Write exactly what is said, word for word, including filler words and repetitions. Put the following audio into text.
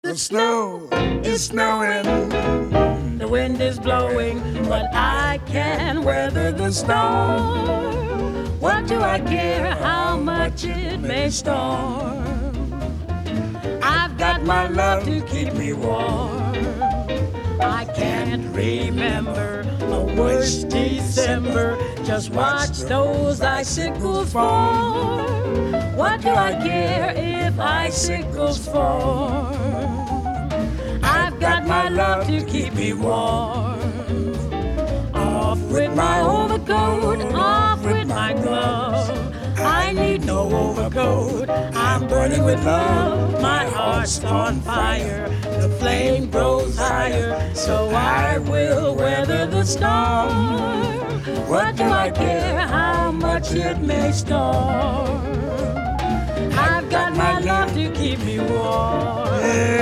The snow is snowing, the wind is blowing, but I can weather the storm. What do I care how much it may storm? I've got my love to keep me warm. I can't remember a worse December. Just watch those icicles fall. What do I care if icicles fall? I've got my love to keep me warm. Off with my overcoat, off with my glove. I need no overcoat, I'm burning with love. My heart's on fire, the flame grows higher, so I will weather the storm. What do I care how much it may storm? I've got my love to keep me warm.